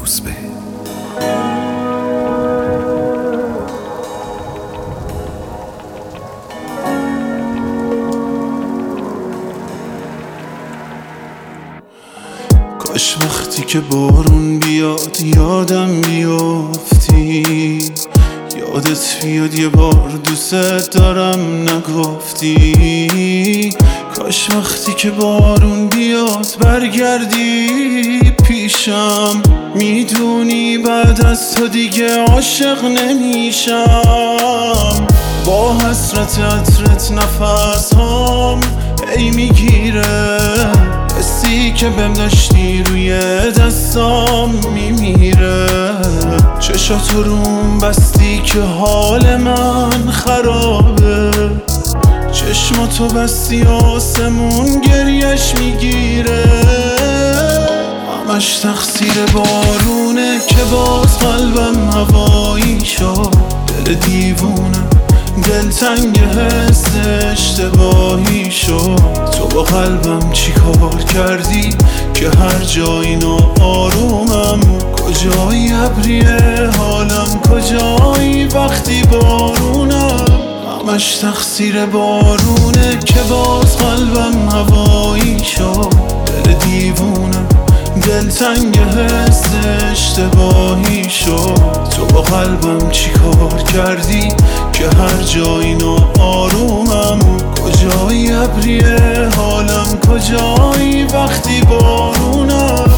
روزبه. کاش وقتی که بارون بیاد یادم بیافتی، یادت بیاد یه بار دوست دارم نگفتی. کاش وقتی که بارون بیاد برگردی پیشم، میدونی بعد از تو دیگه عاشق نمیشم. با حسرت عطرت نفس هم ای میگیره، حسی که بهم داشتی روی دستام میمیره. چشاتو روم بستی که حال من خرابه، چشماتو بستی آسمون گریش میگیره. همش تقصیر بارونه که باز قلبم هوایی شد. دل دیوونه دلتنگ حس اشتباهی شد. تو با قلبم چی کار کردی که هر جایی ناآرومم؟ کجایی ابریه حالم، کجایی وقتی بارونم؟ همش تقصیر بارونه که باز قلبم هوایی شد. دل دیوونه دلتنگ حس اشتباهی شد. تو با قلبم چی کار کردی که هر جایی ناآرومم؟ کجایی ابریه حالم، کجایی وقتی بارونم؟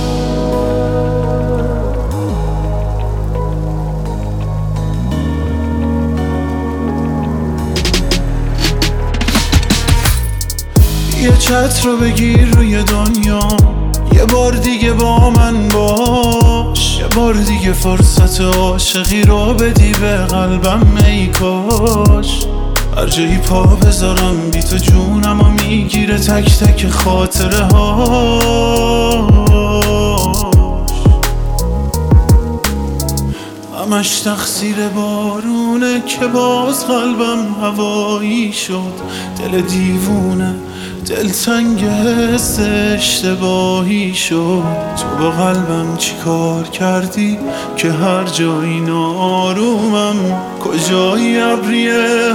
یه چتر رو بگیر روی دنیا، یه بار دیگه با من باش. یه بار دیگه فرصت عاشقی رو بدی به قلبم ای کاش. هر جایی پا بذارم بی تو جونم و میگیره تک تک خاطره هاش. همش تقصیر بارونه که باز قلبم هوایی شد. دل دیوونه دلتنگ حس اشتباهی شد. تو با قلبم چی کار کردی که هر جایی ناآرومم؟ کجایی ابریه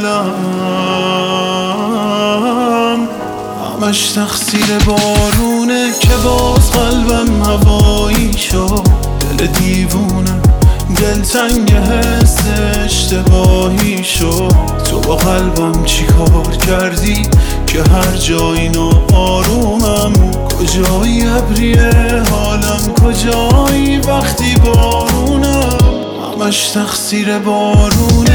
حالم؟ همش تقصیر بارونه که باز قلبم هوایی شد. دل دیوونه دلتنگ حس اشتباهی شد. تو با قلبم چی کار کردی که هر جایی ناآرومم؟ کجایی ابریه حالم، کجایی وقتی بارونم؟ همش تقصیر بارونه